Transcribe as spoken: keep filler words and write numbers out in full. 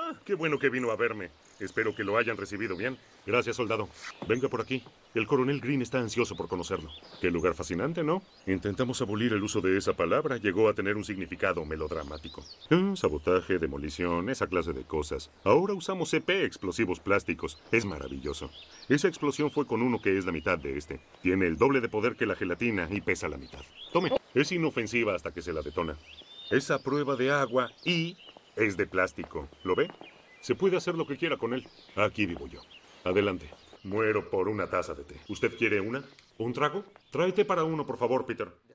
Ah, qué bueno que vino a verme. Espero que lo hayan recibido bien. Gracias, soldado. Venga por aquí. El coronel Green está ansioso por conocerlo. Qué lugar fascinante, ¿no? Intentamos abolir el uso de esa palabra. Llegó a tener un significado melodramático. Ah, sabotaje, demolición, esa clase de cosas. Ahora usamos C P, explosivos plásticos. Es maravilloso. Esa explosión fue con uno que es la mitad de este. Tiene el doble de poder que la gelatina y pesa la mitad. Tome. Es inofensiva hasta que se la detona. Es a prueba de agua y es de plástico. ¿Lo ve? Se puede hacer lo que quiera con él. Aquí vivo yo. Adelante. Muero por una taza de té. ¿Usted quiere una? ¿Un trago? Tráete para uno, por favor, Peter.